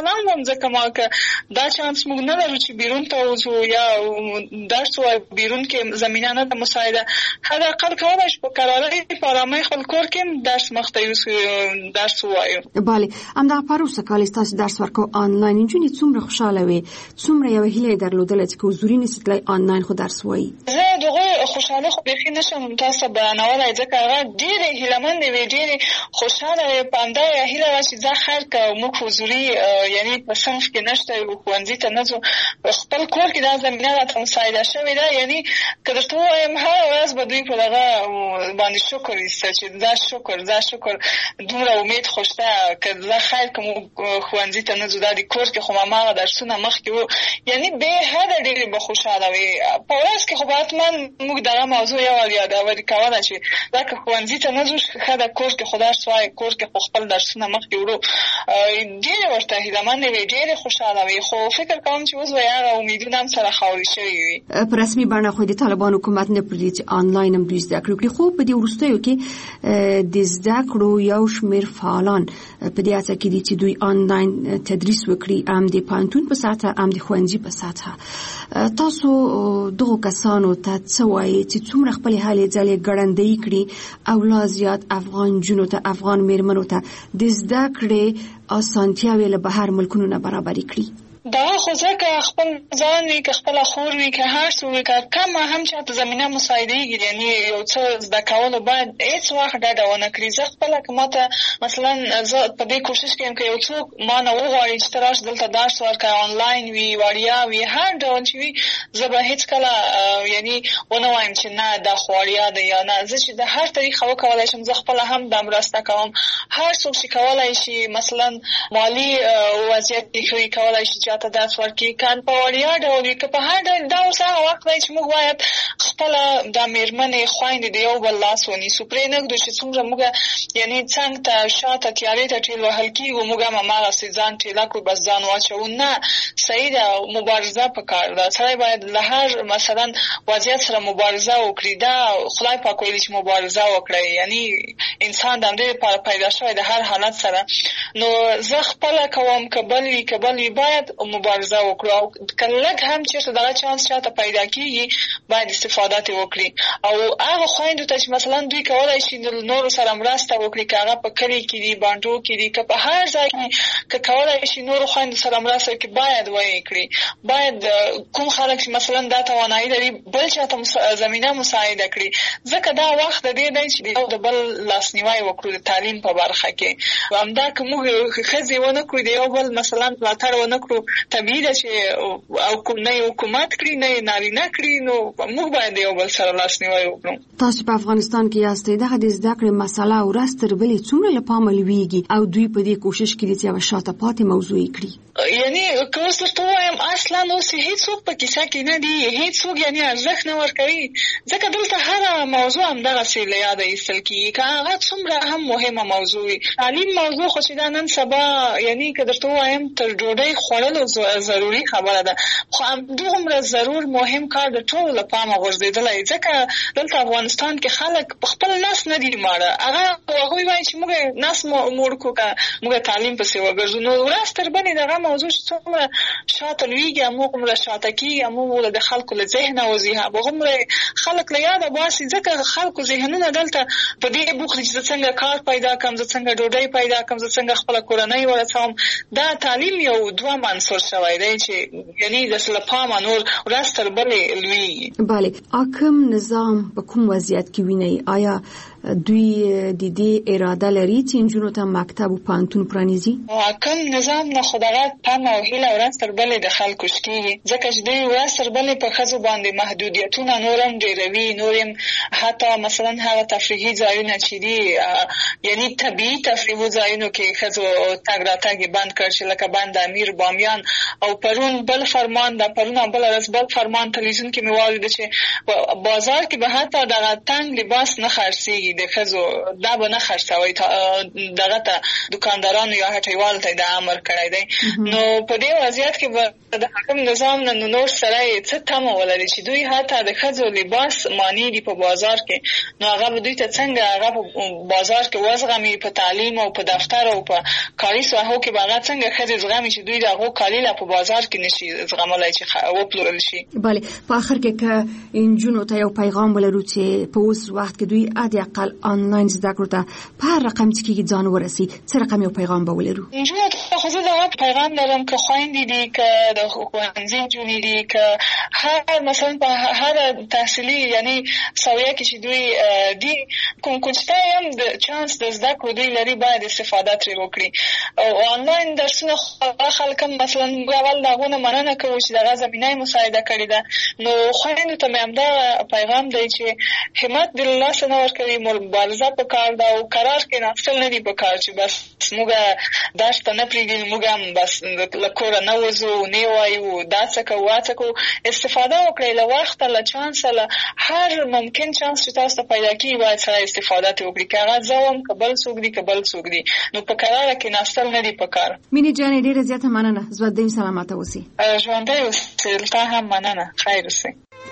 خوشاله وم ځکه ما که دا چانس موږ نه لرو چې بیرون ته وځو یا درس ووایو، بیرون کې زمینه نه ده مساعده، حداقل کولی شو په کرارۍ په ارامۍ خپل کور کې هم درس مخته یوسو، درس ووایو. بله، همدغه پروسه کال ستاسو درس ورکو آنلاین، نجونې څومره خوشحاله وې، څومره یوه هیله یې درلودله چې که حضوري نشي تللی آنلاین خو درس وایي؟ زه د هغوی خوشحالي خو بیخي نشم تاسو ته بیانولی، ځکه هغه ډېرې هیلهمندې وې، ډېرې خوشحاله وې. په همدا هیله وه چې ځه خیر که موږ حضوري یعنې په صنف کې نشته یو، ښوونځي ته نه ځو، خپل کور کې دا زمینه راته مساعده شوې ده. یعنې که درته ووایم هره ورځ به دوی په دغه باندې شکر ایسته چې دا شکر دومره امید خو شته که زه خیر که موږ ښوونځي ته نه ځو، دا د کور کې خو هماغه درسونه مخکې وو. یعنې بې حده ډېرې به خوشحاله وې. په ورځ کې خو به حتما موږ دغه موضوع یو وار یادوري کوله چې دا که ښوونځي ته نه ځو ښه ده، کور کې خو درس وایي، کور کې خو خپل درسونه مخکې وړو. ډېرې ورته هیلهمندې وې، ډېرې خوشحاله وې، خو فکر کوم چې اوس به یې هغه امیدونه هم سره خاورې شوي وي. په رسمي بڼه خو د طالبان حکومت نه پرېږدي چې آنلاین هم دوی زده کړې وکړي، خو په دې وروستیو کې د زده کړو یو شمېر فعالان په دې هڅه کې دي چې دوی آنلاین تدریس وکړي، هم د پوهنتون په سطحه هم د ښوونځي په سطحه. تاسو دغو کسانو ته څه وایي چې څومره خپلې هلې ځلې ګړندۍ کړي او لا زیات افغان نجونو ته، افغان مېرمنو ته د زده کړې اسانتیاوې له بهر ملکونو نه برابرې کړي؟ دا خو ځکه خپل ځان وي که خپله خور وي که هر څه وي که کمه هم چاته زمینه مساعدېږي، یعنې یو څه زده کولو باید هېڅ وخت ډډه ونه کړي. زه خپله که ما ته مثلا زه په دې کوشش کې یم که یو څوک ما نه وغواړي چې ته راشه دلته درس ورکړه، آنلاین وي، وړیا وي، هر ډول چې وي، زه به هېڅکله یعنې ونه وایم چې نه دا خو وړیا ده یا نه. زه چې د هر طریقه وکولی شم، زه خپله هم دا مرسته کوم. هر څوک چې کولی شي مثلا مالي وضعیت یې ښه وي، کولی شي چاته درس ورکړي، که په وړیا ډول وي که په هر ډول. دا اوس هغه وخت دی چې موږ باید خپله دا مېرمنې خویندې د یو بل لاس ونیسو، پرېنږدو چې څومره موږ یعنې څنګ ته شاته تیارې ته ټېل وهل کېږو، موږ هم هماغسې ځان ټېله کړو، بس ځان واچوو. نه، صحیح ده، مبارزه پکار ده. سړی باید له هر مثلا وضعیت سره مبارزه وکړي. دا خدای پاک ویلي چې مبارزه وکړئ، یعنې انسان د همدې لپاره پیدا شوی د هر حالت سره. نو زه خپله کوم که بل وي باید مبارزه وکړو، او که لږ هم چېرته دغه چانس چاته پیدا کېږي باید استفاده ترې وکړي. او هغه خویندو ته چې مثلا دوی کولی شي نورو سره مرسته وکړي، که هغه په کلي کې دي، بانډو کې دي، که په هر ځای کې که کولی شي نورو خویندو سره مرسته وکړي، باید ویې کړي. باید کوم خلک چې مثلا دا توانایي لري بل چاته زمینه مساعده کړي، ځکه دا وخت د دې دی چې یو د بل لاسنیوی وکړو د تعلیم په برخه کې. همدا که موږ ښځې ونه کړو، د یو بل مثلا ملاتړ ونه کړو، طبیعي ده چې نه یې حکومت کړي نه یې نارینه کړي، نو موږ باید یو بل سره لاسنیوی وکړو. تاسو په افغانستان کې یاستئ، دغه د زده کړې مسله ورځ تر بلې څومره له پامه لویږي او دوی په دې کوشش کې دي چې یوه شاته پاتې موضوع یې کړي؟ یعنې که اوس درته ووایم اصلا اوس هېڅوک په کیسه کې نه دي، هېڅوک یعنې ارزښت نه ورکوي، ځکه دلته هره موضوع همدغسې له یاده ایستل کېږي، که هغه څومره هم مهمه موضوع وي. تعلیم موضوع خو چې دا نن سبا یعنې که درته ووایم تر ډوډۍ خوړلو ضروري خبره ده، خو همدومره ضرور مهم کار د ټولو له پامه غورځېدلی، ځکه دلته افغانستان کې خلک په خپل نس نه دي ماړه. هغوی وایي چې موږ نس موړ کړو که موږ تعلیم پسې وګرځو. نو ورځ تر بلې دغه موضوع چې څومره شاته لویږي، هموږمره شاته کېږي، هموږ د خلکو له ذهنه وځي، هموږمره خلک له یاده باسي، ځکه خلکو ذهنونه دلته په دې بوخت دي چې زه څنګه کار پیدا کړم، زه څنګه ډوډۍ پیدا کړم، زه څنګه خپله کورنۍ ورسوم. دا تعلیم یو دوه عنصر شوی دی چې یعنې د له پامه نور ورځ تر بلې لویږي. بله، حاکم نظام په کوم وضعیت کې وینئ؟ آیا دوی د دې اراده لري چې نجونو ته مکتب او پوهنتون پرانیزي؟ حاکم نظام نه خو دغه تمه او هیله ورځ تر بلې د خلکو شکېږي، ځکه چې دوی ورځ تر بلې په ښځو باندې محدودیتونه نور هم ډېروي، نور هم حتی مثلا هغه تفریحي ځایونه چې دي یعنې طبیعي تفریحي ځایونو کې ښځو تګ راتګ یې بند کړ، چې لکه بند امیر، بامیان. او پرون بل فرمان ده، پرون او بله ورځ بل فرمان تلویزیون کې مې واورېده چې بازار کې به حتی دغه تنګ لباس نه خرڅېږي، دي د ښځو دا به نه خرڅوي دغه ته دکاندارانو یا هټیوالو ته د امر کړی دی. نو په دې وضعیت کې به د حاکم نظام نه نور سره څه تمه ولري چې دوی حتی د ښځو لباس مانع دي په بازار کې، نو هغه به دوی ته څنګه هغه په بازار کې وزغمي، په تعلیم او په دفتر او په کاري ساحو کې به هغه څنګه ښځې زغمي چې دوی د هغو کالي لا په بازار کې نشي زغملی چې وپلورل شي. بله، په آخر کې که نجونو ته یو پیغام ولرو چې په اوس وخت کې دوی حداقل آنلاین زده کړو ته په هر رقم چې کېږي ځان ورسي، څه رقم یو پیغام به ولرو؟ نجونو ته خو زه دغه پیغام لرم که خویندې دي، که د ښوونځي نجونې دي، که هر مثلا په هر تحصیلي یعنی سویه کې چې دوی دي کوم شته هم د چانس د زده کړو دوی لري باید استفاده ترې وکړي. او آنلاین درسونه خلک هم مثلا موږ اول د هغو نه مننه کوو چې دغه زمینه یې مساعده کړې ده. نو خویندو ته مې همدا پیغام دی چې همت د له لاسه نه ورکوي، مبارزه پکار ده او قرار کېناستل نه دي پکار چې بس موږ درس ته نه پرېږدي، موږ هم بس له کوره نه وځو، نه وایو دا څه کوو هڅه کوو. استفاده وکړئ له وخته، له چانسه، له هر ممکن چانس چې تاسو ته پیدا کېږي باید سره استفاده ترې وکړي. که هغه زه وم، که بل څوک دي، که بل څوک دي، نو په قراره کېناستل نه دي پکار. مینې جانې ډېره زیاته مننه، ژوندۍ سلامته اوسئ. ژوندۍ اوسئ، تا هم مننه، خیر اوسئ.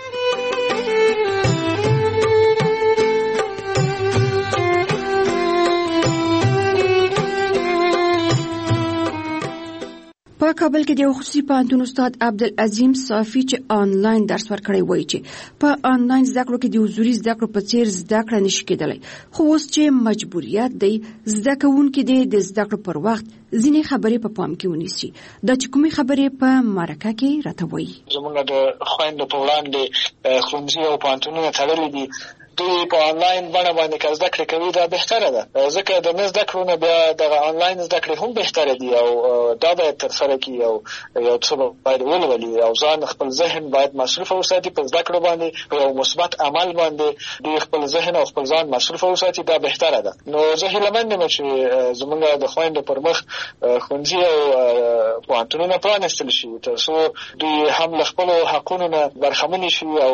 په کابل کې د یو خصوصي پوهنتون استاد عبدالعظیم صافي چې آنلاین درس ورکړی وایي چې په آنلاین زده کړو کې د حضوري زده کړو په څیر زده کړه نشي کېدلی، خو اوس چې مجبوریت دی زده کوونکي د زده کړو پر وخت ځینې خبرې په پام کې ونیسي. دا چې کومې خبرې په مرکه کې راته وایي. زموږ د خویندو په وړاندې ښوونځي او پوهنتونونه تړلي دي، دوی په آنلاین بڼه باندې که زده کړې کوي دا بهتره ده، ځکه د نه زده کړو نه بیا دغه آنلاین زده کړې هم بهتره دي او دا باید ترسره کړي او یو څه باید ولولي او ځان خپل ذهن باید مصروفه وساتي په زده کړو باندې، په یو مثبت عمل باندې دوی خپل ذهن او خپل ځان مصروفه وساتي، دا بهتره ده. نو زه هیله مند یم چې زموږ د خویندو پر مخ ښوونځي او پوهنتونونه پرانیستل شي تر څو دوی هم له خپلو حقونو نه برخمنې شي او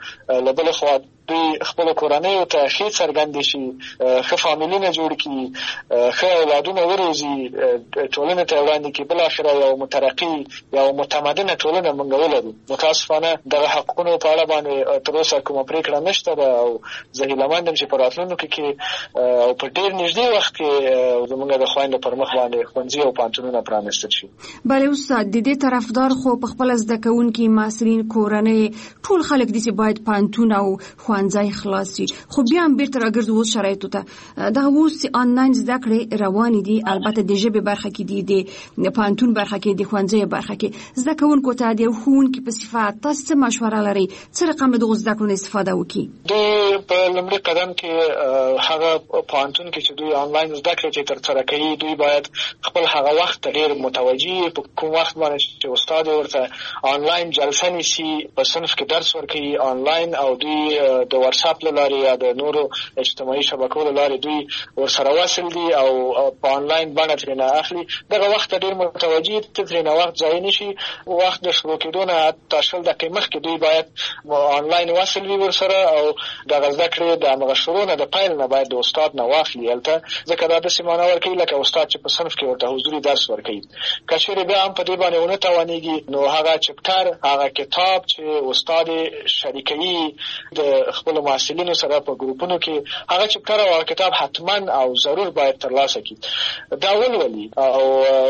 له بلې خوا دوی خپل کورنیو ته ښې څرګندې شي، ښه فامیلونه جوړ کړي، ښه اولادونه وروزي، ټولنې ته وړاندې کړي، بالاخره یو مترقي یو متمدنه ټولنه موږ ولرو. متاسفانه دغه حقونو په اړه باندې تر اوسه کومه پرېکړه نشته ده او زه هیله مند یم چې په راتلونکي کې او په ډېر نږدې وخت کې زموږ د خویندو پر مخ باندې ښوونځي او پوهنتونونه پرانیستل شي. بله استاد، د دې طرفدار خو په خپله زده کوونکي، محصلین، کورنۍ، ټول خلک دي چې باید پوهنتون او ښوونځی خلاص شي، خو بیا هم بیرته راګرځو اوس شرایطو ته. دغه اوس آنلاین زده کړې روانې دي، البته د ژبې برخه کې دي، د پوهنتون برخه کې، د ښوونځي برخه کې. زده کوونکو ته د یو ښوونکي په صفت تاسو څه مشوره لرئ؟ څه رقم له دغو زده کړو نه استفاده وکړي؟ دوی په لومړي قدم کې هغه پوهنتون کې چې دوی آنلاین زده کړې چې ترسره کوي، دوی باید خپل هغه وخت ډېر متوجه په کوم وخت باندې چې استاد ورته آنلاین جلسه نیسي، په صنف کې درس ورکوي آنلاین، او دوی د واتساپ له لارې یا د نورو اجتماعي شبکو له لارې دوی ورسره وصل دي او په آنلاین بڼه ترېنه اخلي. دغه وخت ډېر متوجه دي، ترېنه وخت ضایع نه شي. وخت د شروع کېدو نه حتی 20 دقیقې مخکې دوی باید آنلاین وصل وي ورسره او دغه زده کړې د همغه شروع نه د پیل نه باید د استاد نه واخلي هلته، ځکه دا داسې معنا ورکوي لکه استاد چې په صنف کې ورته حضوري درس ورکوي. که چېرې بیا هم په دې باندې ونه توانېږي نو هغه چپټر، هغه کتاب چې استاد شریکوي د خپلو محصلینو سره په ګروپونو کې، هغه چپټر او کتاب حتما او ضرور باید ترلاسه کړي، دا ولولي او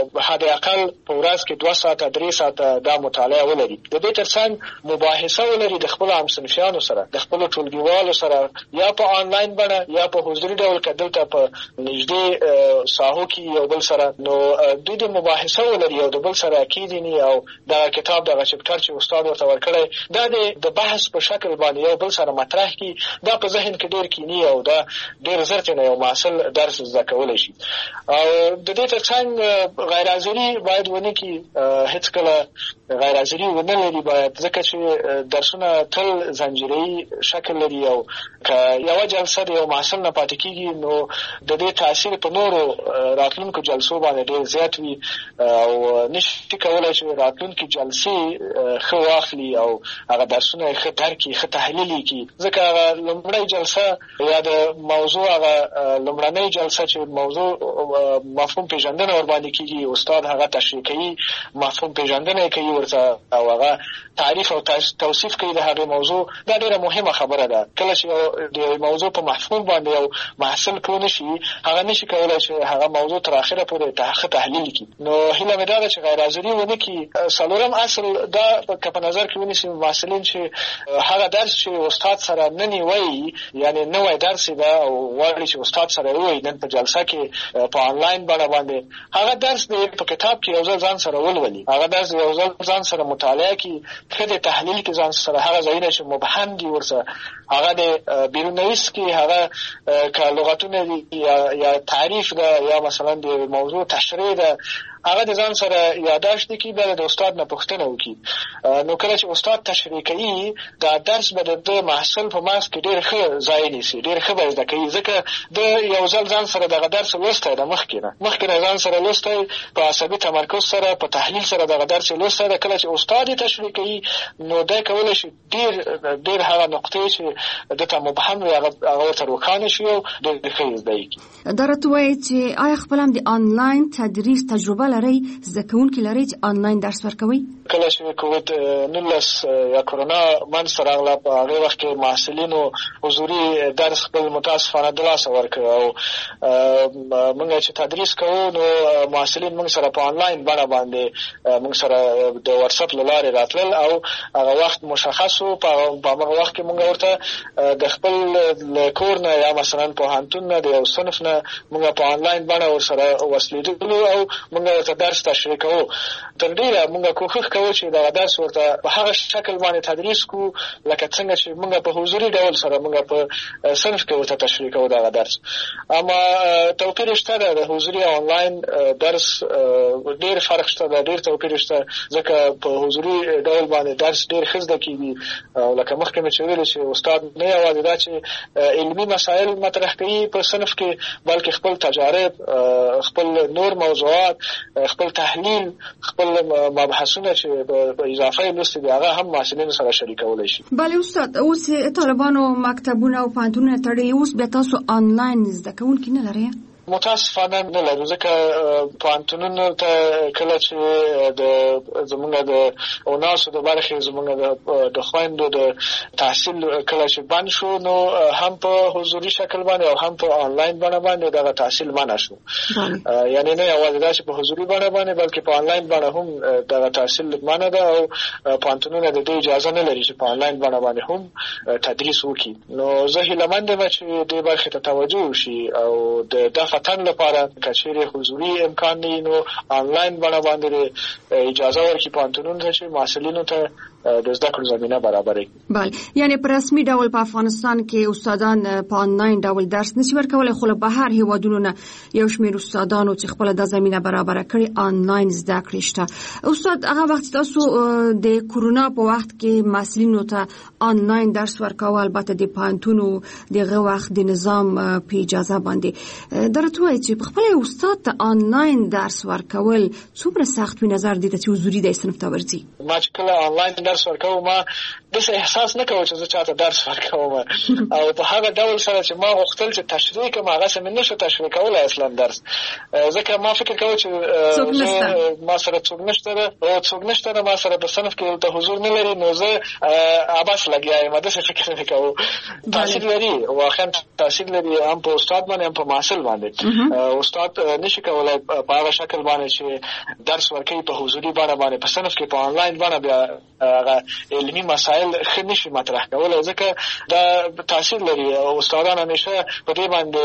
حداقل په ورځ کې 2 ساعته 3 ساعته دا مطالعه ولري. د دې ترڅنګ مباحثه ولري د خپلو همصنفیانو سره، د خپلو ټولګیوالو سره، یا په آنلاین بڼه یا په حضوري ډول که دلته په نږدې ساحو کې یو بل سره، نو دوی د مباحثه ولري او د بل سره کېدني او دغه کتاب دغه چپټر چې استاد ورته ورکړی دا د بحث په شکل باندې یو بل سره مطرح کړي، دا په ذهن کې ډېر کینی او دا ډېر زر ترېنه یو محصل درس زده کولی شي. او د دې ترڅنګ غیر حاضري باید ونه کړي، هېڅکله غیر حاضري ونه لري باید، ځکه چې درسونه تل زنجیره‌ایي شکل لري او که یوه جلسه د یو محصل نه پاتې کېږي نو د دې تاثیر په نورو راتلونکو جلسو باندې ډېر زیات وي او نشي کولی چې راتلونکي جلسې ښه واخلي او هغه درسونه یې ښه درک کړي، ښه تحلیل یې کړي، ځکه لومړی جلسه یا د موضوع هغه لومړنۍ جلسه چې موضوع مفهوم پیژندنه ور باندې کیږي، استاد هغه تشریح کوي، مفهوم پیژندنه کوي ورته او هغه تعریف او توصیف کوي د هغه موضوع. دا ډیره مهمه خبره ده. کله چې د موضوع په مفهوم باندې یو محصل پوه نشي، هغه نشي کولای چې هغه موضوع تر اخره پورې تحلیل کړي. نو هیله مې ده چې غیر حاضري ونه کړي. څلورم اصل دا که په نظر کې ونیسي محصلین چې هغه درس چې استاد سره نه نیوي، یعنی نوی درس ده او وایي چې استاد سره وایي نن په جلسه کې په آنلاین باندې هغه درس په کتاب کې یو ځل ځان سره ولولي، هغه درس یو ځل ځان سره مطالعه کړي، کله تحلیل کې ځان سره هغه ځایونه چې مبهم دي ورسره هغه د بیرونویس کې هغه که لغتونه دي یا تعریف ده یا مثلا د موضوع تشریح ده هغه د ځان سره یاداشت کی به د استاد نه پوښتنه وکړي. نو کله چې استاد تشریح کوي دا درس به د محصل په مغز کې ډېر ښه ځای نیسي، ډېر ښه به زده کوي، ځکه د یو ځل ځان سره دغه درس لوستی ده، مخکې ځان سره لوستی، په عصبي تمرکز سره په تحلیل سره دغه درس لوستی ده. کله چې استاد تشریح کوي نو دا کولی شي ډېر هغه نقطې چې دته مبهم وي هغه ورته روښانه شي او ډېر ښه زده کړي. دا راته وایي چې آیا خپل هم د آنلاین تدریس تجربه لرئ؟ زده کوونکي لرئ چې آنلاین درس ورکوئ؟ کله چې کووید-19 یا کرونا منځته راغله په هغې وخت کې محصلینو حضوري درس خپل متاسفانه د لاسه ورکړ او موږ چې تدریس کوو نو محصلین موږ سره په آنلاین بڼه باندې موږ سره د واتساپ له لارې راتلل او هغه وخت مشخص و. په هغه وخت کې موږ ورته د خپل کور نه یا مثلا پوهنتون نه د یو صنف نه موږ په آنلاین بڼه ورسره وصلېدلو او موږ ورته درس تشریح کوو. تر ډېره موږ کوښښ کوو چې دغه درس ورته په هغه شکل باندې تدریس کوو لکه څنګه چې موږ په حضوري ډول سره موږ په صنف کې ورته تشریح کوو دغه درس. اما توپیر شته ده، د حضوري او آنلاین درس ډېر فرق شته ده، ډېر توپیر شته، ځکه په حضوري ډول باندې درس ډېر ښه زده کېږي او لکه مخکې مې چې ویلې چې استاد نه یوازې دا چې علمي مسایل مطرح کوي په صنف کې، بلکې خپل تجارب، خپل نور موضوعات، خپل تحلیل، خپل مبحثونه چې په اضافه لوستي دي هغه هم محصلینو سره شریکولی شي. بله استاد، اوس طالبانو مکتبونه او پوهنتونونه تړلي، اوس بیا تاسو آنلاین زده کوونکي نه لرئ؟ متاسفانه نه لرو، ځکه پوهنتونونو ته کله چې زموږ د اوناسو د برخې زموږ د خویندو د تحصیل کله چې بند شو نو هم په حضوري شکل باندې او هم په آنلاین بڼه باندې دغه تحصیل منع شو. یعنی نه یوازې دا چې په حضوري بڼه باندې بلکې په آنلاین بڼه هم دغه تحصیل منع ده او پوهنتونونه د دې اجازه نه لري چې په آنلاین بڼه باندې هم تدریس وکړي. نو زه هیلهمند یم چې دې برخې ته توجه وشي او د وطن لپاره کچېرې حضوري امکان نه نو آنلاین بڼه باندې اجازه ورکړي پوهنتونونو ته چې محصلینو ته د زده کړو زمینه برابره کړي. بله، یعنی په رسمي ډول په افغانستان کې استادان په آنلاین ډول درس نشي ورکولی، خو له بهر هیوادونو نه یو شمېر استادانو چې خپله دا زمینه برابره کړې آنلاین زده کړې شته. استاد، هغه وخت تاسو د کرونا په وخت کې محصلینو ته آنلاین درس ورکاوه، البته د پوهنتونو دغه وخت د نظام په اجازه باندې. درته وایي چې په خپل استاد ته آنلاین درس ورکول څومره سخت وي نظر دې ته چې حضوري د صنف ته ورځي؟ ما چې کله آنلاین درس ورکوم ما داسې احساس نه کوم چې زه چاته درس ورکوم او په هغه ډول سره چې ما غوښتل چې تشریح کړم هغسې مې نشو تشریح کولی اصلا درس، ځکه ما فکر کوم چې ما سره څوک نشته ده او څوک نشته ده ما سره په صنف کې دلته حضور نه لري، نو زه عبث لګیا یم، داسې فکر نه کوم. تاثیر لري، واقعا تاثیر لري، هم په استاد باندې هم په محصل باندې. استاد نشي کولای په هغه شکل باندې چې درس ورکوي په حضوري بڼه باندې په صنف کې په آنلاین بڼه بیا هغه علمي مسایل ښه نشي مطرح کولی، ځکه دا تاثیر لري. استادان همیشه په دې باندې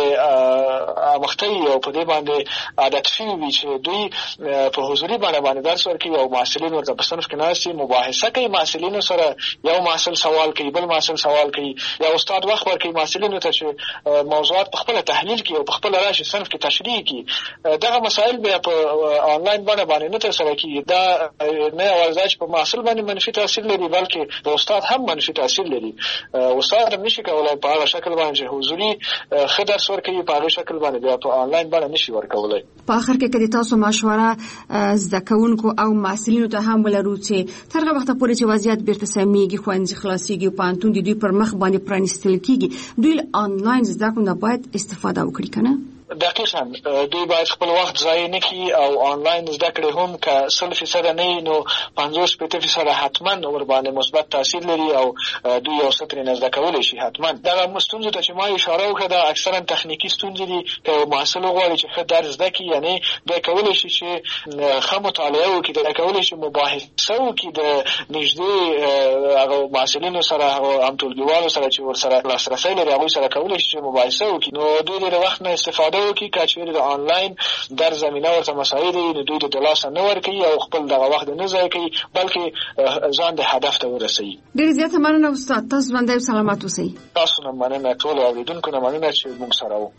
اموخته وي او په دې باندې عادت شوي وي چې دوی په حضوري بڼه باندې درس ورکوي او محصلین ورته په صنف کې ناست وي، مباحثه کوي محصلینو سره، یو محصل سوال کوي بل محصل سوال کوي، یا استاد وخت ورکوي محصلینو ته چې موضوعات په خپله تحلیل کړي او په خپله راشي صنف کې تشریح کړي. دغه مسایل بیا په آنلاین بڼه باندې نه ترسره کېږي. دا نه یوازې چې په محصل باندې منفي تاثیر لري بلکې د استاد هم منفي تاثیر لري. استاد هم نشي کولای په هغه شکل باندې چې حضوري ښه درس ورکوي په هغه شکل باندې بیا په آنلاین باندې نشي ورکولای. په اخر کې کله تاسو مشوره زده کوونکو او محصلینو ته هم ولرو چې تر هغه وخت پورې چې وضعیت بیرته سمېږي ښوونځي خلاصېږي او پوهنتون د دوی پر مخ باندې پرانیستل کېږي دوی آنلاین زده کړو نه باید استفاده وکړي کنه؟ دقیقاً دوی باید خپل وخت ضایع نه کړي او آنلاین زده کړې هم که 100% نه نو 50% حتما ور باندې مثبت تاثیر لري او دوی یو څه ترې زده کولی شي. حتما دغه ستونزو ته چې ما اشاره وکړه دا اکثرا تخنیکي ستونزې دي. که یو محصل وغواړي چې ښه درس زده کړي یعنې دی کولی شي چې ښه مطالعه وکړي، دی کولی شي مباحثه وکړي د نږدې هغه محصلینو سره هغه همټولګیوالو سره چې ورسره لاسرسی لري هغوی سره کولی شي چې مباحثه وکړي. نو دوی د وخت نه استفاده وکړي که چېرې د آنلاین در زمینه ورته مساعد وي نو دوی د لاسه نه ورکوي او خپل دغه وخت نه ضایع کوي بلکې ځان د هدف ته ورسوي. ډېره زیاته مننه استاد، تاسو ژوندی او سلامت اوسئ. تاسو نه مننه، ټولو اورېدونکو نه مننه چې موږ سره وو.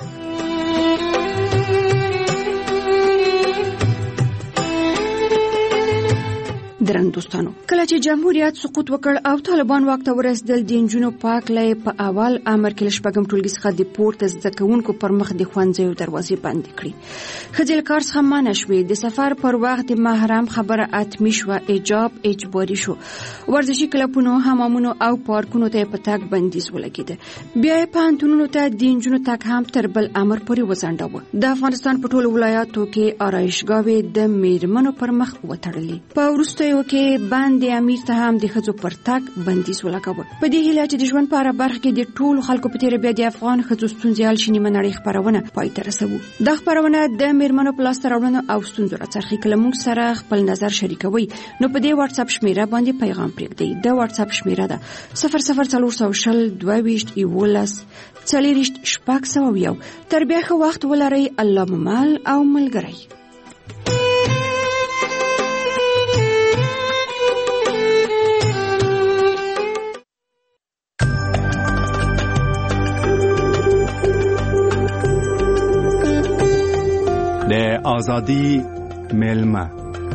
درن دوستانو، کله چې جمهوریت سقوط وکړ او طالبان واک ته ورسېدل د نجونو پاک لای په اول امر کې شپږم ټولګي څخه د پورته زده کوونکو پر مخ د ښوونځیو دروازې بندې کړې. ښځې له کار څخه منع شوې، د سفر پر وخت د محرم خبره اتمی شوه، حجاب اجباري شو، ورزشي کلبونو، حمامونو او پارکونو ته په تګ بندیز ولګېده. بیا یې پوهنتونونو ته د نجونو تګ هم تر بل امر پورې وځنډاوه. د افغانستان په ټولو ولایاتو کې آرایشګاوې د میرمنو پر مخ وتړلې. په وروستیو کې باندې امیر ته هم د ښځو پر تګ بندیز ولګاوه. په دې هیله چې د ژوند په هره برخه کې د ټولو خلکو په تېره بیا د افغان ښځو ستونزې حل شي، نیمه نړۍ خپرونه پای ته رسوو. دا خپرونه د میرمنو په لاسته راوړنو او ستونزو راڅرخي. کله موږ سره خپل نظر شریکوي نو په دې واتساپ شمیره باندې پیغام پرېږدئ. د واتساپ شمیره ده 00420 22 11 40 601. تر بیا ښه وخت ولرئ. الله مو مل او ملګری. د آزادی ملمه.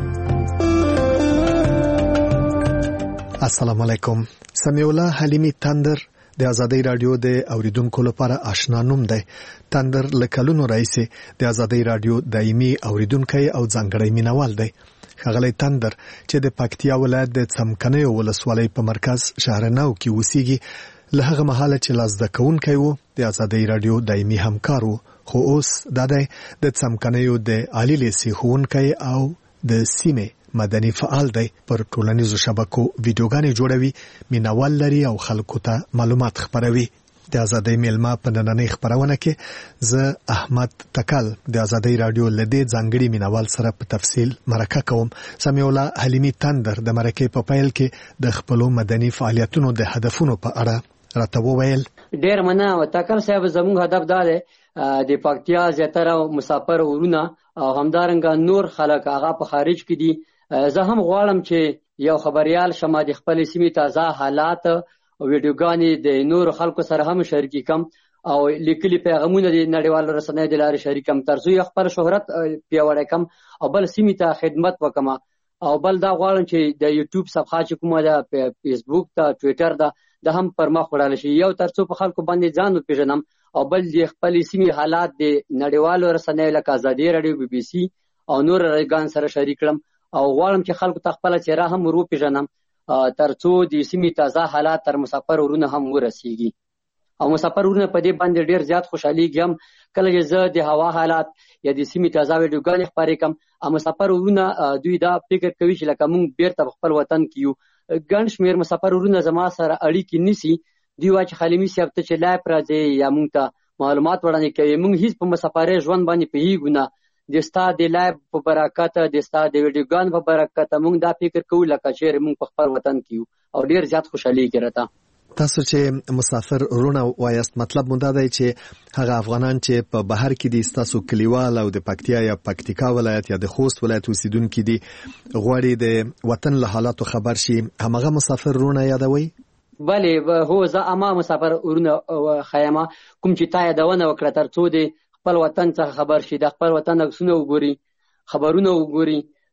السلام علیکم. سمیع الله حلیمی تندر د آزادی رادیو د اوریدونکو لپاره آشنا نوم دی. تندر لکلونو رئیس د آزادی رادیو دایمي اوریدونکی او ځانګړی مینوال دی. ښاغلی تندر چې د پکتیا ولایت د څمکنیو ولسوالۍ په مرکز شهرنو کې اوسېږي، له هغه مهاله چې لازده کوونکی و د آزادی رادیو دایمي همکار و، خو اوس دا دی د څمکنیو د عالی لیسې ښوونکی او د سیمې مدني فعال دی. پر ټولنیزو شبکو ویډیوګانې جوړوي، مینوال لري او خلکو ته معلومات خپروي. د آزادۍ میلمه په نننۍ خپرونه کې زه احمد تکل د آزادۍ رادیو له دې ځانګړي مینوال سره په تفصیل مرکه کوم. سمیع الله حلیمی تندر د مرکې په پیل کې د خپلو مدني فعالیتونو د هدفونو په اړه راته وویل. ډېر مننه او تکل صاحب، زموږ هدف دا دی د پکتیا زیاتره مسافر ورونه او همدارنګه نور خلک هغه په خارج کې دي. زه هم غواړم چې یو خبريال شمه د خپل سیمې تازه حالات او ویډیوګانې د نور خلکو سره هم شریک کم او لیکلي پیغامونه د نړیوالو رسنیو د لارې شریکم ترڅو خپل شهرت پیاوړی کم او بل سیمې ته خدمت وکم. او بل دا غواړم چې د یوټیوب صفحه چې کومه ده، په فیسبوک ته، ټویټر ده، د هم پر مخ وړل شي، یو ترڅو په خلکو باندې ځان وپېژنم او بل د خپل سیمې حالات د نړیوالو رسنیو لکه آزادي رادیو، بي بي سي او نور رادیوګان سره شریک کړم. او غواړم چې خلکو ته خپل چهره هم وروپېژنم ترڅو د سیمې تازه حالات تر مسافر ورونه هم ورسیږي. او مسافر ورونه په دې باندې ډېر زیات خوشحالېږي هم کله چې زه د هوا حالات یا د سیمې تازه ویډیوګانې خپرې کړم. او مسافر ورونه دوی دا فکر کوي چې لکه موږ بیرته په خپل وطن کې یو. ګڼ شمېر مسافر ورونه زما سره اړیکې نیسي، دوی وایي چې حلیمي صاحب ته چې لایف راځي یا موږ ته معلومات وړاندې کوي، موږ هیڅ په مسافرۍ ژوند باندې پوهېږو نه. د ستا د لایف په برکت، د ستا د ویډیوګانو په برکت موږ دا فکر کوو لکه چېرې موږ په خپل وطن کې یو او ډېر زیات خوشحالېږي راته. تاسو چې مسافر ورونه وایاست، مطلب مو دا دی چې هغه افغانان چې په بهر کې دي، ستاسو کلیوال او د پکتیا یا پکتیکا ولایت یا د خوست ولایت اوسیدونکي دي، غواړي د وطن له حالاتو خبر شي، همغه مسافر ورونه یادوي؟ بله، هو زه اما مسافر ورونه خیمه کوم چې تا یادونه وکړه ترڅو د خپل وطن څخه خبر شي، د خپل وطن عکسونه وګوري، خبرونه وګوري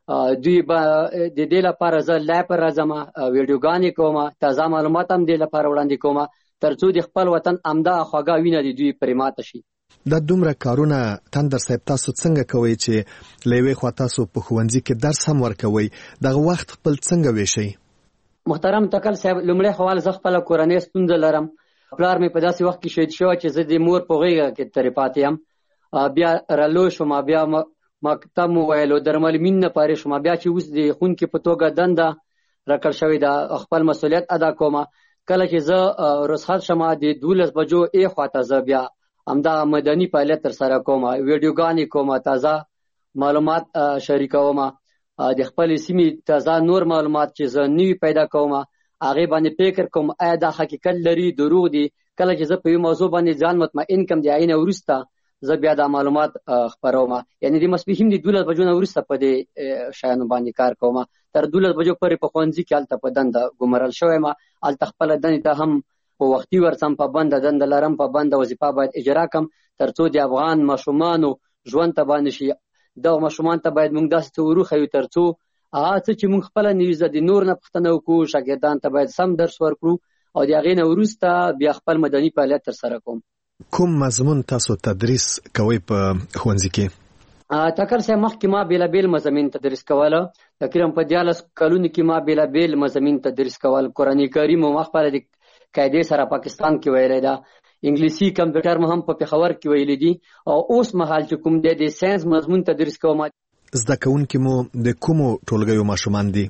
دوی د دې لپاره زه لایپ راځم ویډیوګانې کوم تازه معلومات هم دې لپاره وړاندې کوم ترڅو د خپل وطن امدا خواږه وینه د دوی پرماته شي. د دومره کارونه تندر صاحب تاسو څنګه کوئ چې لوي خو تاسو په ښوونځي کې درس هم ورکوي دغه وخت خپل څنګه ویشي؟ محترم تکل صاحب لومړی خو زه خپل کورنۍ ستونزه لرم. پلار مې په داسې وخت کې شهید شو چې زه د مور په غېږه کې ترې پاتې یم. بیا رالو شوم بیا مکتب مو ویلو درمل مين نه پاره شوم بیا چې اوس د ښوونکي په توګه دنده راکړ شوې ده خپل مسؤلیت ادا کوم. کله چې زه رخصت شم د 12 بجو خواته زه بیا همدا مدني فعالیت تر سره کوم ویډیوګانې کوم تازه معلومات شریکوم د خپل سیمې تازه نور معلومات چې زه نوی پیدا کوم هغه باندې فکر کوم آیا دا حقیقت لري دروغ دي. کله چې زه په یو موضوع باندې ځان مطمئن کم دی عینه ورسته زه بیا دا معلومات خبروم یعنی د مسبحیم د 12 بجو نه ورسته په دې شایانو باندې کار کوم تر 12 بجو پورې په خوندې کې الته په دنده ګمرل شوم الته خپل دنده ته هم په وختي ورسم په بند دنده لرم په بند وظیفه باید اجرا کم ترڅو د افغان ماشومان ژوند ته باندې شي دا ماشومان ته باید موږ داسې وروخو ترڅو څه چې موږ خپل نیوزه د نور نه پښتنه وکړو شاګردان ته باید سم درس ورکړو او د هغې نه وروسته بیا خپل مدني فعالیت تر سره کوم. کوم مضمون تاسو تدریس کوئ په ښوونځي کې؟ تکل صاحب مخکې ما بیلابیل مضامین تدریس کوله تقریبا په 14 کلونو کې ما بیلابیل مضامین تدریس کول. قرآن کریم مو خپل د قاعده سره پاکستان کې ویلې ده انګلیسي کمپیوټر مو هم په پېښور کې ویلې دي او اوس مهال چې کوم د ساينس مضمون تدریس کوم. زده کوونکي مو د کومو ټولګیو ماشومان دي؟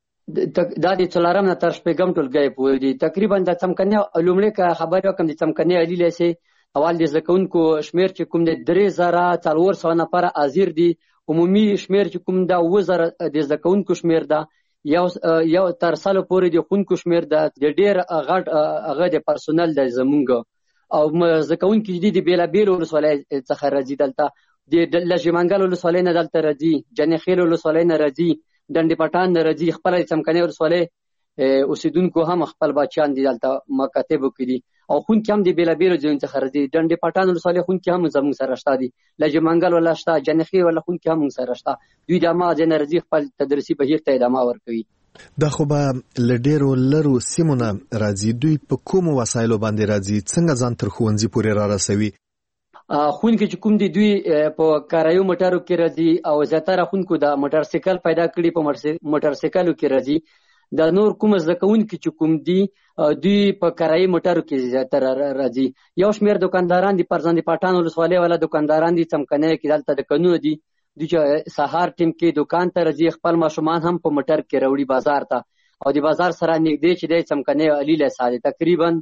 دا د څلورم نه تر شپږم ټولګي پورې دي. تقریبا د څمکنه علومړي کا خبر وکم د څمکنه علي لسه اول د زده کوونکو شمیر چې کوم د 3400 نفر حاضر دي. عمومي شمیر چې کوم د 2000 د زده کوونکو شمیر ده یو تر سالو پورې د خونکو شمیر ده د ډیر غټ هغه د پرسونل د زمونږ او زده کوونکو د بیلابیل ولسوالۍ څخه راځي دلته د لجمنګل ولسوالۍ نه دلته راځي جنخیل ولسوالۍ نه راځي ډنډ پټان نه راځي خپل څمکنه ولسوالۍ اوسیدونکو هم خپل بچیان دي دلته مکاتب کړي او خون کې هم د بیلابیل ځین څخه راځي ډنډ پټان ولسوالۍ خون کې هم زموږ سره شته دي لجمنګل ولا شته جنخیل ولا خون کې هم سره شته دوی د ما ځنه راځي خپل تدریسي بهیر ته ادامه ورکوي. دا خو به لډیرو لرو سیمونه راځي دوی په کوم وسایلو باندې راځي څنګه ځان تر ښوونځي پورې را رسوي؟ خون کې چې کوم دي دوی په کارایو موټرو کې راځي او زیاتره خونکو د موټر سایکل پیدا کړي په موټر سایکلو کې راځي. د نور کوم زکونکو چې کوم دي دوی په کارایي موټرو کې زیاتره راځي. یو شمیر دکانداران دي پرځان دي پټان ولسوالۍ والا دکانداران دي څمکنه کې دلته د قانون دي دوی چې سهار ټیم کې دکان ته راځي خپل ماشومان هم په موټر کې راوړي بازار ته او د بازار سره نږدې چې د څمکنه علي له ساده تقریبا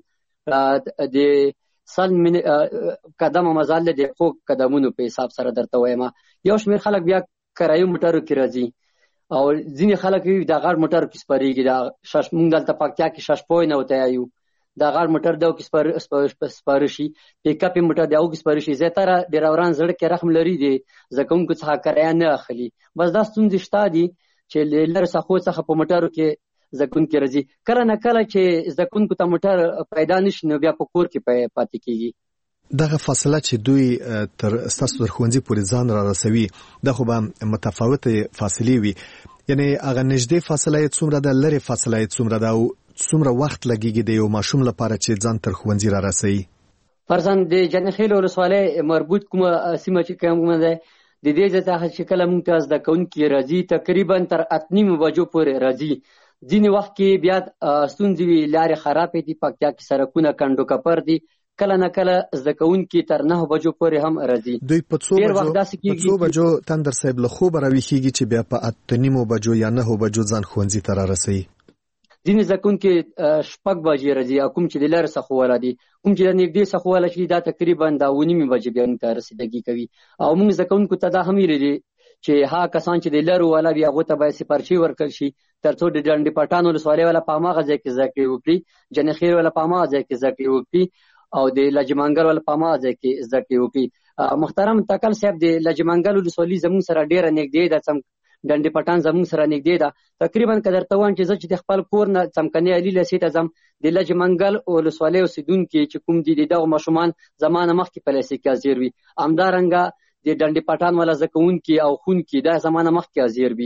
د سل قدم مزال د خو قدمونو په حساب سره درته وایم. یو شمیر خلک بیا کرایو موټرو کې راځي او ځینې خلک د غاړ موټر کې سپریږي دا شش مونږ دلته پکتیا کې شش پوی نه وته یو د غاړ موټر دا کې سپارشي پیک اپ موټر دا کې سپارشي زیاتره د راوران زړه کې رقم لري دي ځکه کوم څه کرایه نه اخلي بس دا ستونزې شته دي چې لر څخه په موټرو کې زکون کې راځي کله نه کله چې زکون کو ته موټر پیدا نشي نو بیا په کور کې پاتې کیږي. دغه فاصله چې دوی تر ستاسو تر ښوونځي پورې ځان را رسوي دا خو به متفاوته فاصلې وي یعنی هغه نږدې فاصله یې څومره ده لرې فاصله یې څومره ده او څومره وخت لګیږي د یو ماشوم لپاره چې ځان تر ښوونځي را رسوي؟ فرضاً د جنخیل ولسوالۍ مربوط کومه سیمه چې کومه ده د دې ځای چې کله موږ ته زده کوونکي راځي تقریبا تر 8:30 بجو پورې راځي. ځینې وخت کې بیا ستونزې وي لارې خرابې دي پکتیا کې سړکونه کنډو کپر دي کله نه کله زده کوونکي تر 9 بجو پورې هم راځي. دوی په څو بجو تندر صاحب له خوبه راویښیږي چې بیا په 8:30 بجو یا 9 بجو ځان ښوونځي ته را رسوي؟ ځینې زده کوونکي 6 بجې راځي او کوم چې د لارې څخه ولا دي کوم چې د نږدې څخه ولا شي دا تقریبا د 9:30 بجې بیا ته رسیدګي کوي او موږ زده کوونکو ته دا هم ویلي چې ها کسان چې د لارو والا بیا غوته به سپارشي ورکړ شي ترڅو د ډنډ پټان ولسوالۍ والا په ماغه ځای کې ځکه وکړي جنخیر والا په ماغه ځای کې ځکه وکړي او د لجمنګل ول په ماغه ځای کې ځکه وکړي. محترم تکل صاحب د لجمنګل ولسوالۍ زموږ سره ډیره نږدې ده ډنډ پټان زموږ سره نږدې ده تقریبا کدرته وان چې چې د خپل کور نه څمکنه علي لسیت ازم د لجمنګل ولسوالۍ اوسیدونکو چې کوم دي دغه ماشومان زمانه مخکې پالیسي کې حاضر وي همدارنګه د ډنډ پټان ولا زکونکي او خونکي دا زمانه مخکې حاضر وي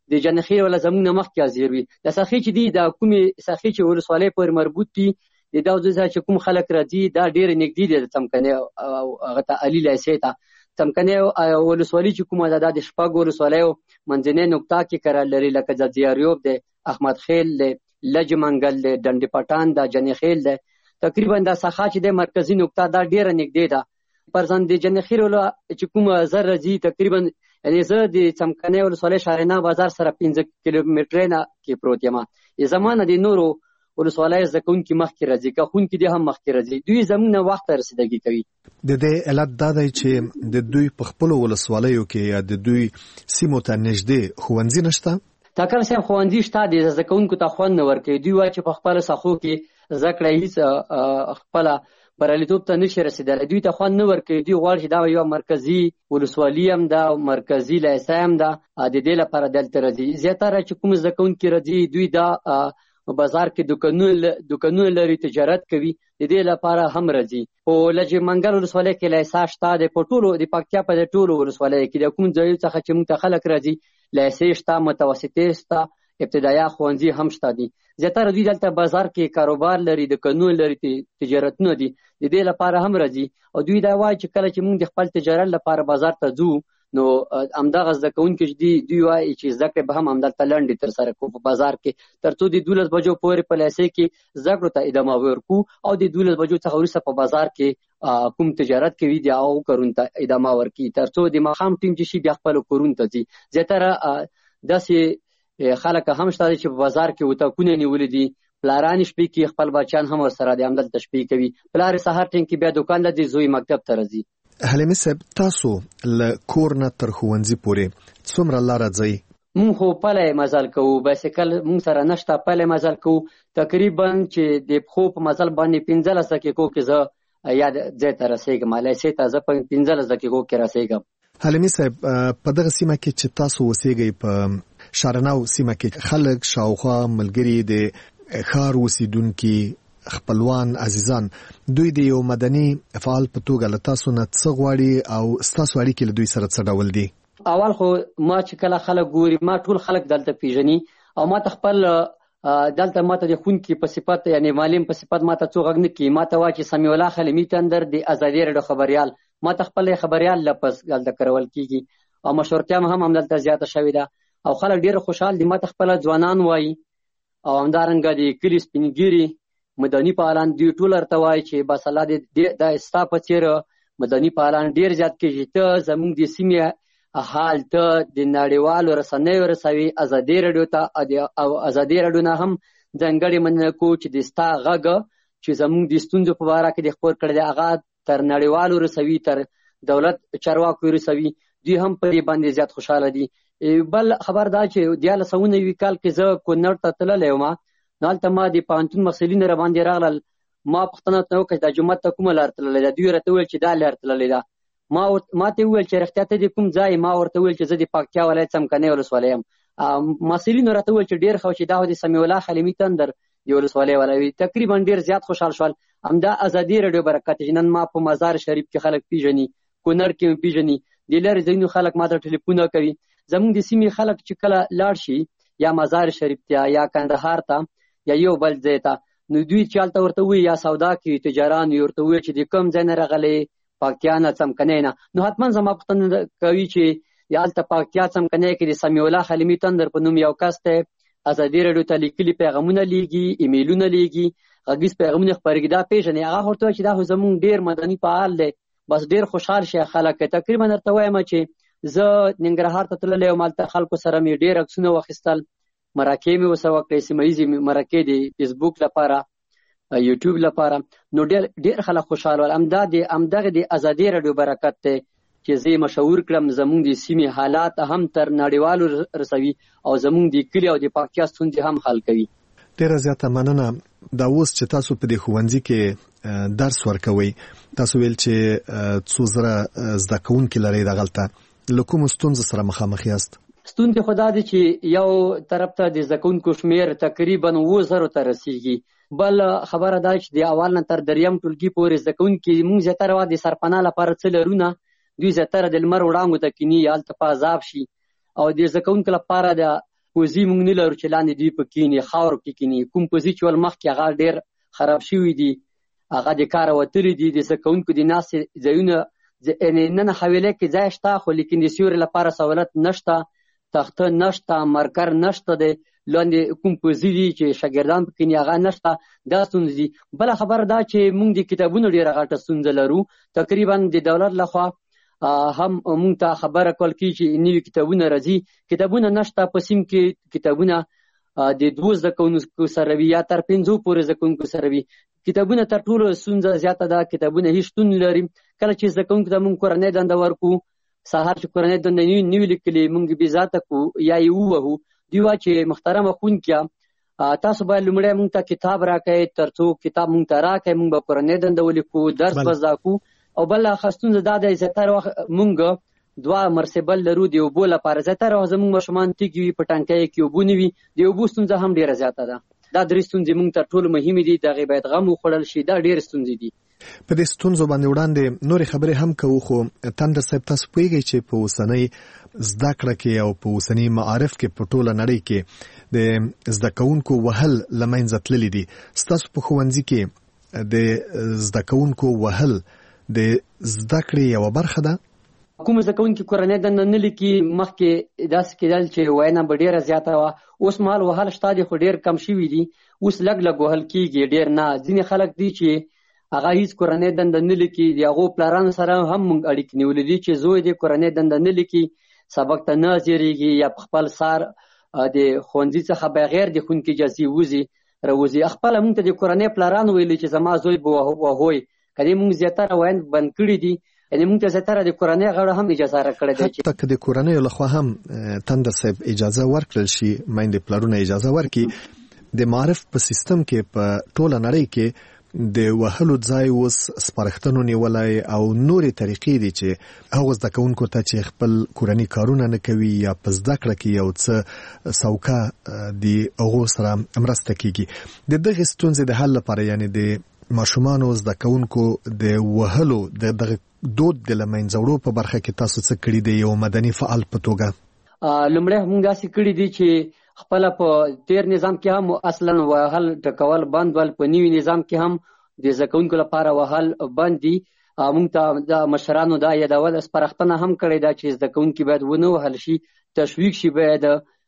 د جنخیر ولا زمونږ نه مخکې ازیروي د ساخي چې دی د کومې ساخي چې ولسوالۍ پورې مربوط دي د دا ځای چې کوم خلک راځي دا ډېر نږدې دي د څمکنیو او هغه ته علي لیسې ته څمکنیو ولسوالي چې کومه ده د شپږ ولسوالیو منځنۍ نقطه کې قرار لري لکه ځاځیاریوب دی احمد خیل دی لج منګل دی ډنډ پټان دا جنخیل دی تقریبا دا ساحه چې د مرکزی نقطه دا ډېر نږدې ده پرځان د جنخیر ولا چې کوم زر راځي تقریبا یعنی زه د څمکنیو ولسوالۍ شارنا بازار سره 15 کیلومتره نه کې پروت یم زمانه د نورو ولسوالۍ زکونکي مخکې راځي که خونکي دي هم مخکې راځي دوی زمونږ وخت رسیدګي کوي د دې علت دا دی چې د دوی په خپل ولسوالیو کې یا د دوی سیمو ته نږدې ښوونځي نشته ټاکل شوی ښوونځي شته د زکونکو ته خوند نه ورکوي دوی وایي چې په خپل ساحو کې زده کړه هیڅ خپله بریالیتوب ته نشي رسېدلی دوی ته خوند نه ورکوي دوی غواړي چې دا یوه مرکزي ولسوالي هم ده او مرکزي لیسه هم ده د دې لپاره دلته راځي زیاتره چې کوم زده کوونکي راځي دوی دا بازار کې دکانونه لري تجارت کوي د دې لپاره هم راځي او لږ منګل ولسوالۍ کې لیسه شته د ټولو د پکتیا په ټولو ولسوالۍ کې د کوم ځای څخه چې موږ ته خلک راځي لیسې شته متوسطې شته ابتدایي ښوونځي هم شته دي زیاتره دوی دلته بازار کې کاروبار لري دکانونه لري تجارتونه دي د دې لپاره هم راځي او دوی دا وایي چې کله چې موږ د خپل تجارت لپاره بازار ته ځو نو همدغه زده کوونکي چې دوی وایي چې زده کړې به هم همدلته لنډې ترسره کړو په بازار کې تر څو د 12 بجو پورې په لیسې کې زده کړو ته ادامه ورکړو او د 12 بجو څخه وروسته په بازار کې کوم تجارت کوي دی او کارونو ته ادامه ورکړي تر څو د ماښام ټیم چې شي بیا خپلو کورونو ته ځي زیاتره داسې خلک هم شته چې په بازار کې وتاکونه نیولي دي پلاران شپې کې خپل بچیان هم ورسره د همدلته شپې کوي پلار سهار ټیم کې بیا دوکان لري زوی مکتب ته راځي حلیمي صاحب تاسو له کور نه تر ښوونځي پورې څومره لاره ځئ مونږ خو پلی مزل کوو بایسکل مونږ سره نشته پلی مزل کوو تقریبا چې د پښو په مزل باندې 15 دقیقو کې زه یا ځای ته رسېږم لیسې ته زه په 15 دقیقو کې رسېږم حلیمي صاحب په دغه سیمه کې چې تاسو اوسېږئ په شارناو سیمه کې خلک شاوخوا ملګري د ښار اوسېدونکي خپلوان عزیزان دوی د یو مدني فعال په توګه له تاسو نه څه غواړي او ستاسو اړیکې له دوی سره څه ډول دي اول خو ما چې کله خلک ګوري ما ټول خلک دلته پیژني او ما ته خپل دلته ما ته د ښوونکي په صفت یعنی معلم په صفت ما ته څوک غږ نه کوي ما ته وایي چې سمیع الله حلیمي تندر د ازادي راډیو خبریال ما ته خپل خبریال لپس دلته کارول کیږي او مشورتیا هم دلته زیاته شوې ده او خلک ډېر خوشحال دي ما ته خپل ځوانان وایي او همدارنګه د کلي سپینګیري مدني فعالان دوی ټول ورته وایي چې بس الله دې د ستا په څېر مدني فعالان ډېر زیات کېږي ته زموږ د سیمې حال ته د نړیوالو رسنیو رسوي ازادي راډیو ته او ازادي راډیو نه هم ځانګړې مننه کوو چې د ستا غږ چې زموږ د ستونزو په باره کې د خپور کړی دی هغه تر نړیوالو رسوي تر دولت چارواکو رسوي دوی هم په دې باندې زیات خوشحاله دي بل خبر دا چې 1990 کال کې زه کونړ ته تللی وم نو هلته ما د پوهنتون محصلین را باندې راغلل ما پوښتنه ورته وکړه چې دا جومات ته کومه لار تللې ده دوی راته وویل چې دا لار تللې ده ما ته وویل چې رښتیا ته د کوم ځای ما ورته وویل چې زه د پکتیا ولایت څمکنۍ ولسوالۍ یم محصلینو راته وویل چې ډېر ښه چې دا د سمیع الله حلیمي تندر د ولسوالۍ والا تقریبا ډېر زیات خوشحال شول همدا ازادي راډیو برکت چې نن ما په مزار شریف کې خلک پیژني کونړ کې پیژني د لرې ځایونو خلک ما ته ټلیفونه کوي زموږ د سیمې خلک چې کله لاړ شي یا مزار شریف ته یا کندهار ته یا یو بل ځای ته نو دوی چې هلته ورته وایي یا سودا کوي تجاران ورته وایي چې د کوم ځای نه راغلی پکتیا نه څمکنۍ نه نو حتما زما پوښتنه کوي چې یا هلته پکتیا څمکنۍ کې د سمیع الله حلیمي تندر په نوم یو کس دی ازادي راډیو ته لیکلي پیغامونه لیږي ایمیلونه لیږي غږیز پیغامونه خپرېږي دا پیژني هغه ورته وایي چې دا خو زموږ ډېر مدني فعال دی بس ډېر خوشحال شي خلک تقریبا درته وایم چې زه ننګرهار ته تللی یم هلته خلکو سره مې ډېر عکسونه واخیستل مرکې مې ورسره وکړې سیمه ییزې مرکې د فیسبوک لپاره یوټیوب لپاره نو ډېر خلک خوشحال ول همدغه د ازادي راډیو برکت دی چې زه مشهور کړم زموږ د سیمې حالات هم تر نړیوالو رسوي او زموږ د کلي او د پکتیا ستونزې هم حل کوي ډېره زیاته مننه دا اوس چې تاسو په دې ښوونځي کې درس ورکوئ تاسو ویل چې څو زره زده کوونکي لرئ دغلته له کومو ستونزو سره مخامخ یاست ستونزې خو دا دی چې یو طرف ته د زده کوونکو شمېر تقریبا 7,000 ته رسیږي بل خبره دا چې د اول نه تر دریم ټولګي پورې زده کوونکي موږ زیاتره وخت د سرپناه لپاره څه لرو دوی زیاتره د لمر وړانګو ته کیني هلته په عذاب شي او د زده کوونکو لپاره د پوزي موږ نه لرو چې لاندې دوی په کینی خاور کې کینی کوم پوزي چې ول مخ کې هغه ډیر خراب شوی دي هغه د کار وتري دي د سکونکو د ناس ځایونه نن حواله کې ځای شته خو لیکن د سیوري لپاره سہولت نشته تخته نشته مرکر نشته د لاندې کوم پوزي دي چې شاګردان په کینی هغه نشته دا ستونزې دي. بل خبر دا چې موږ د کتابونو ډیره غټه ستونزه لرو تقریبا د دولت لخوا هم مونږ ته خبره کول کی چې نوی کتابونه راځي کتابونه نشته په سیم کې کتابونه د 2 زکونکو سره وی یا تر 5 پورې زکونکو سره وی کتابونه تر ټولو سونځه زیاته ده کتابونه هیڅ تون لري کله چې زکونکو د مونږ کورنۍ دنده ورکو سهار چې کورنۍ دنده نیو لیکلي مونږ به ذاته کو یا یو وو دیوا چې محترم خون کیا تاسو باید لمړی مونږ ته کتاب راکړئ ترڅو کتاب مونږ ته راکړئ مونږ به کورنۍ دنده ولیکو درس وزاکو او بل خاصتون دا د زتر وخت مونږ دوا مرسبل لرو دی وبول لپاره زتر زموږ مشمان تیږي په ټانکۍ کې وبونوي دی وبوستون هم ډیره زیاته ده دا درې ستونزې مونږ ته ټول مهمه دي دغه باید غم وخړل شي دا ډیره ستونزې دي. په دې ستونزو باندې وړاندې نور خبرې هم کوو خو تندر صاحب تاسو پوهیږئ چې په اوسنۍ زده کړه کې او په اوسنۍ معارف کې په ټوله نړۍ کې د زده کوونکو وهل لمنځه تللی دي ستاسو په ښوونځي کې د زده کوونکو وهل د زده کړې یو برخه ده کوم زده کوونکي کورنۍ دنده نه لیکي مخکې داسې کېدل چې وینا به ډیره زیاته وه اوس مهال وهل شته دي خو ډیر کم شوي دي اوس لږ لږ وهل کېږي ډیر نه ځینې خلک دي چې هغه هیڅ کورنۍ دنده نه لیکي د هغو پلارانو سره هم موږ اړیکې نیولې دي چې زوی دې کورنۍ دنده نه لیکي سبق ته نه حاضرېږي یا په خپل سار د ښوونځي څخه بغیر د ښوونکي اجازې راوځي خپله موږ ته د کورنۍ پلارانو ویلي چې زما زوی به وهوی که دې موږ زیاتره ویند بند کړي دي یعنې موږ ته زیاتره د کورنۍ غړو هم اجازه راکړې ده حتی که د کورنیو لخوا هم تندر صاحب اجازه ورکړل شي میندې پلرونه اجازه ورکړي د معارف په سیستم کې په ټوله نړۍ کې د وهلو ځای اوس سپارښتنو نیولای او نورې طریقې دي چې هغه زده کوونکو ته چې خپل کورني کارونه نه کوي یا په زده کړه کې یو څه سوکه د هغو سره مرسته کیږي د دغې ستونزې د حل لپاره یعنې د ماشومانو زده کوونکو د وهلو دغه دود د لمنځه وړو په برخه کې تاسو څه کړي دي یو مدني فعال په توګه لومړی موږ داسې کړي دي چې خپل په تیر نظام کې هم اصلا وهل ټکول بند ول په نوي نظام کې هم د زده کوونکو لپاره وهل بند دي موږ ته د مشرانو دا یادول سپارښتنه هم کړې ده چې زده کوونکي باید ونه وهل شي تشویق شي باید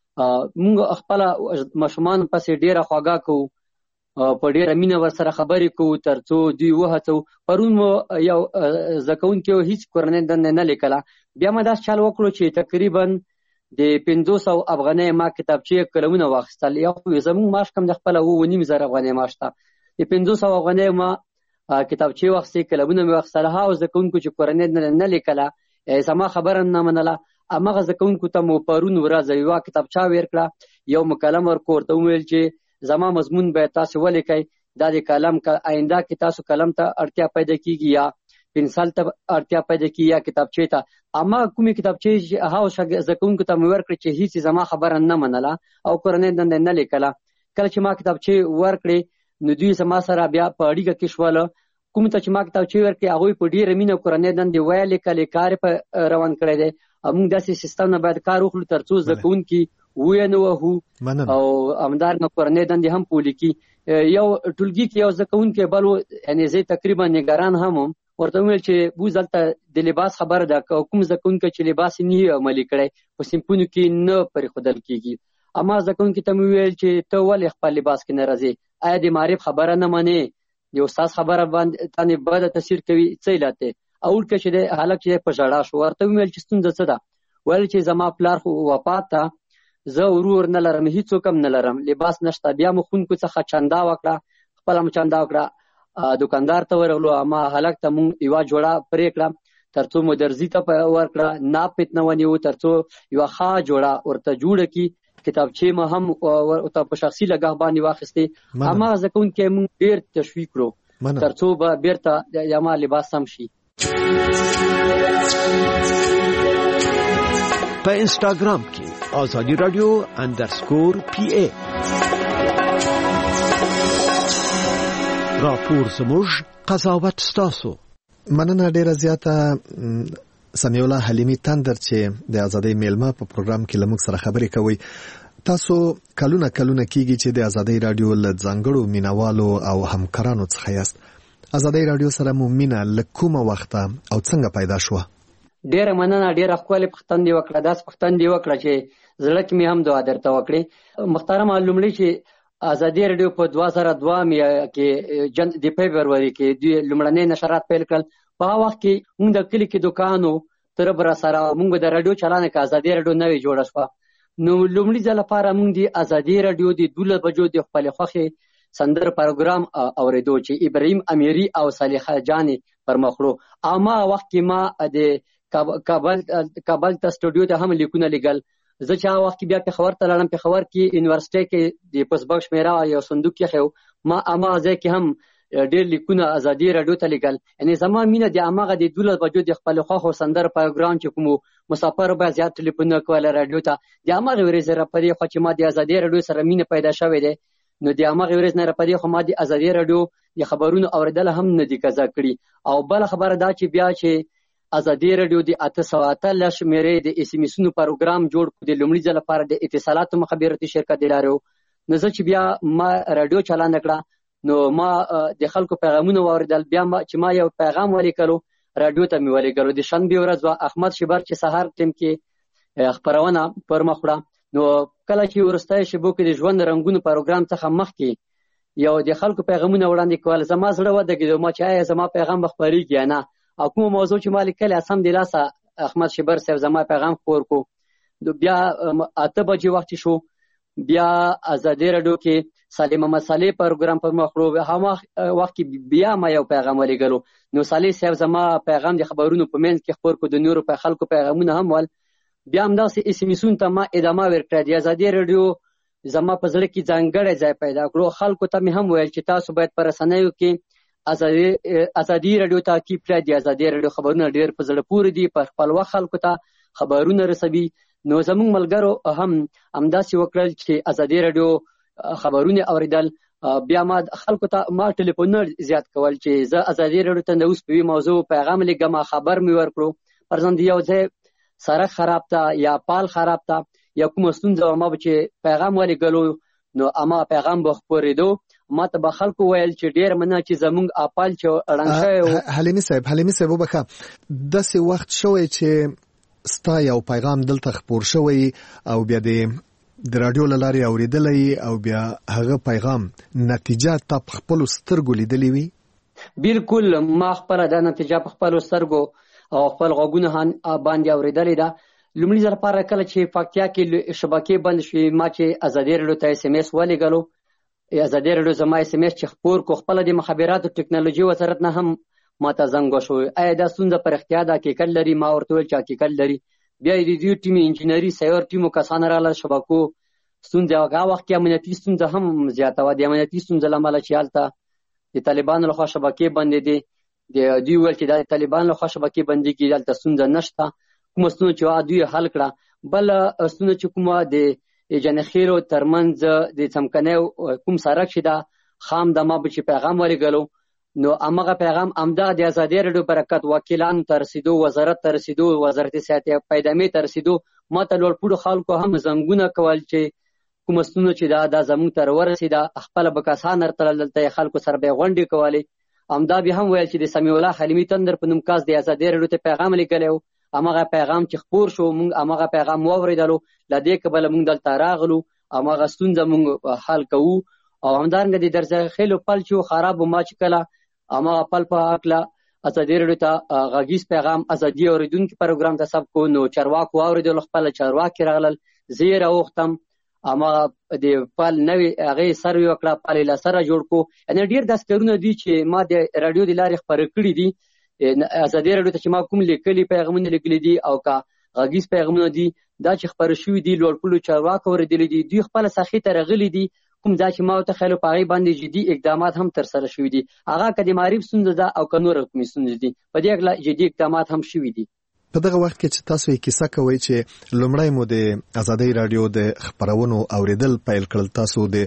موږ خپل ماشومان پسې ډیره خواږه کوو په ډیره مینه ورسره خبرې کوو ترڅو دوی وهڅو پرون مو یو زده کوونکي هیڅ کورنۍ دنده نه لیکله بیا ما داسې چل وکړو چې تقریبا د 500 افغانۍ ما کتابچې قلمونه واخیستل یو زموږ معاش کم د خپله 9,500 افغانۍ معاش ته د 500 افغانۍ ما کتابچې واخیستې قلمونه مې واخیستل هغه زده کوونکو چې کورنۍ نه لیکله زما خبره نه منله هماغه زده کوونکو ته مو پرون ورځ یوه کتابچه ورکړه یو مکالمه ورکړو ورته وویل چې زما مضمون باید تاسو ولیکئ دا د کلم آینده کې تاسو کلم ته اړتیا پیدا کیږي یا پنسل ته اړتیا پیدا کیږي یا کتابچې ته اما کومې کتابچې هغه زده کوونکو ته مې ورکړې چې هیڅ زما خبره نه منله او کورنۍ دنده نه لیکله کله چې ما کتابچې ورکړې نو دوی زما سره بیا په اړیکه کې شول کوم ته چې ما کتابچې ورکړې هغوی په ډېره مینه کورنۍ دندې ویلې کلې کار په روان کړی دی موږ داسې سیستم نه باید کار وکړو ترڅو زده کوونکي ویې نه وهو او همدارنګه کورنۍ دندې هم پولې کړي یو ټولګي کې یو زده کوونکی بل یعنې زه تقریبا نګران هم ورته وویل چې بوز دلته د لباس خبره ده کوم زده کوونکی چې لباس یې نه عملي کړی په صنفونو کې نه پرېښودل کېږي اما زده کوونکي ته مې وویل چې ته ولې خپل لباس کې نه راځې آیا د معرف خبره نه منې د استاد خبره باندې بده تاثیر کوي څه علت دی او وړکه چې دی هلک چې دی په ژړا شو ورته وویل چې ستونزه څه ده ویل چې زما پلار خو وفات ته زه ورور نه لرم هیڅوک هم نه لرم لباس نشته بیا مو ښوونکو څخه چندا وکړه خپله مو چندا وکړه دوکاندار ته ورغلو اما هلک ته مونږ یوه جوړه پرې کړه ترڅو مو درزي ته ورکړه ناپ پې نه ونیو ترڅو یوه ښه جوړه ورته جوړه کړي کتابچې مو هم ورته په شخصي لګښت باندې واخیستې اما زده کوونکی مونږ ډېر تشویق کړو ترڅو به بیرته یما لباس سم شي په انسټاګرام کې آزادی رادیو _PA راپور زموږ قضاوت ستاسو مننه ډیره زیاته سمیع الله حلیمی تندر چې د آزادۍ میلمه په پروګرام کې له موږ سره خبرې کوي تاسو کلونه کیږي چې د ازادۍ رادیو له ځانګړو مینوالو او همکارانو څخه یاست. ازادۍ رادیو سره مو مینه له کومه وخته او څنګه پیدا شوه؟ ډیره مننه، ډیره ښکلې پوښتنه دی وکړه. داس پوښتنه دی وکړه چې زړه کې مې هم دعا درته وکړې. محترم لومړی چې ازادۍ رادیو په 2002 کې د فبروري کې د لومړنۍ نشرات پیل کړل. په هغه وخت کې موږ د کلی کې دکانو تر بر سره موږ د رادیو چلانه کې ازادۍ رادیو نوې جوړه شوه. نو لومړی ځل لپاره موږ د ازادۍ رادیو د 12 بجو د خپل خوخي سندر پروګرام اوریدو چې ابراهیم امیری او صالحه جانی پر مخړو. اما وخت کې ما د کابل ته سټوډیو ته هم لیکونه لګل. زه چې هغه وخت بیا په خبر ته لاړم. په خبر کې یونیورسيټي کې د پسبک شمیره یو صندوق کې خو ما اما ځکه کې هم ډېر لیکونه ازادۍ رادیو ته لګل. یعنی زما مینه د اماغه د 12 بجو د خپل خو سندر پروګرام چې کوم مسافر به زیات ټلیفون کوله رادیو ته د اماغه ورځ را پدې خو چې ما د ازادۍ رادیو سره مینه پیدا شوې ده. نو د اماغه ورځ نه را پدې خو ما د ازادۍ رادیو د خبرونو اوریدل هم نه دي قضا کړی. او بل خبره دا چې بیا چې ازادۍ رادیو د 813 شمیرې د اس ام اسونو پروګرام جوړ کړ د لومړي ځل لپاره د اتصالات مخابراتي شرکت لارو. نو زه چې بیا ما رادیو چالان کړه نو ما د خلکو پیغامونه واوریدل. بیا چې ما یو پیغام ولیکلو رادیو ته مې ولیکلو د شنبه ورځ احمد شبر چې سهار ټیم کې خبرونه پر مخړه. نو کله چې ورستای شبو کې د ژوند رنگونو پروګرام څخه مخکې یو د خلکو پیغامونه وړاندې کول زما زړه ودګېدو. ما چې زما پیغام بخبريږي نه او کوم موضوع چې مالک کله سم دی لاسه احمد شبر صاحب زما پیغام خور کو. بیا 8 بجې وخت شو بیا ازادۍ رادیو کې سالم مسالې پروګرام پر مخړو. هغه وخت بیا ما یو پیغام ولګلو. نو صالح صاحب زما پیغام د خبرونو په منځ کې خبر کو د نورو په خلکو پیغامونه هم ول. بیا هم داسې اس ام اسون ته ما ادامه ورکړه. د ازادۍ رادیو زما په زړه کې ځانګړی ځای پیدا کړو. خلکو ته مې هم ویل چې تاسو باید پر رسنیو کې ازادۍ رادیو ته کې پرې د ازادۍ رادیو خبرونه ډېر په زړه پورې دي، په خپل وخت خلکو ته خبرونه رسوي. نو زموږ ملګرو هم همداسې وکړل چې ازادۍ رادیو خبرونه اوریدل. بیا ما خلکو ته ما ټلیفونونه زیات کول چې زه ازادۍ رادیو ته د اوس په موضوع پیغام لګم خبر مې ورکړو. پرځند یو ځای سړک خراب تا یا پال خراب تا یا کوم ستونزه ما به چې پیغام ولګلو نو اما پیغام به خبرېدو. ما ته به خلکو ویل چې ډېر مننه چې زموږ اپال چې رنګه حلیمي صاحب وبخه داسې وخت شوی چې ستا یو پیغام دلته خبر شوی او بیا د رادیو لاري اوریدلې او بیا هغه پیغام نتیجه تا خپل سترګو لیدلې وي؟ بالکل ما خپل د نتیجه په خپل سترګو او خپل غوګونه باندې اوریدلې ده. لومړي ځل لپاره کله چې فاکتیا کې شبکې بند شوې ما چې ازادۍ رادیو ته اس ام اس ولګلو. ازادۍ رادیو زما اس ام اس چې خبر کو خپل د مخابراتو ټکنالوژي وزارت نه هم ماته زنګ وشو. آیا دا ستونزه پر اختیار د حقیقت لري؟ ما ورته ویل چې حقیقت لري. بیا د دې ټیم انجینری سیور ټیمو کسان رااله شبکو ستونزه هغه وخت کې امنیتي ستونزه هم زیاته و. د امنیتي ستونزه لامل چې حالت د طالبانو لخوا شبکې بندې دي. د دوی ول چې د طالبانو لخوا شبکې بندې کې دلته ستونزه نشته. کوم ستونزه چې دوی حل کړه بل ستونزه چې کومه د جنخیرو ترمنځ د څمکنیو کوم سړک شي دا خام د ما به چې پیغام ورګلو نو امغه پیغام امدا د ازادۍ رادیو برکت وکیلان تر رسیدو وزارت تر رسیدو وزارت صحت پیدامې تر رسیدو ماته لوړ پوړو خلکو هم زنګونه کول چې کوم ستونزه چې دا زموږ تر ورسیده خپل بکاسان ترتل خلکو سره به غونډې کولې. امدا به هم ویل چې د سمیع الله حلیمی تندر په نوم کاس د ازادۍ رادیو ته پیغام لیکلو. امغه پیغام چې خبر شو مونږ امغه پیغام واوریدلو لدې قبل مونږ دلته راغلو امغه ستونزه مونږ حل کوو. او همدارنګه د درځه خېلو پل چې خراب ما چې کله امغه پل په اکلا ازادۍ رادیو ته غږیز پیغام ازادي اوریدونکو پروګرام ته سب کو نو چرواکو اوریدل خپل چرواکي راغلل زیره وختم اما د پل نوې هغه سروي وکړه پل له سره جوړ کو. ان ډیر داس کارونه دي چې ما د رادیو د لارې خبر کړی دي. ازادۍ رادیو ته چې ما کوم لیکلي پیغامونه لیکلي دي او کا غږیز پیغامونه دي دا چې خبر شوې دي لوړ پلو چرواکو اوریدل دي دوی خپل ساخي ته رغلي دي. کوم دا چې ما ته خلک پاغي باندې جدي اقدامات هم تر سره شوې دي هغه کدي معرف سند ده او کنور کومې سند دي په دې اړه جدي اقدامات هم شوې دي. په دغه وخت کې چې تاسو یې کیسه کوي چې لومړی مو د ازادۍ رادیو د خبرونو اوریدل پیل کړل تاسو د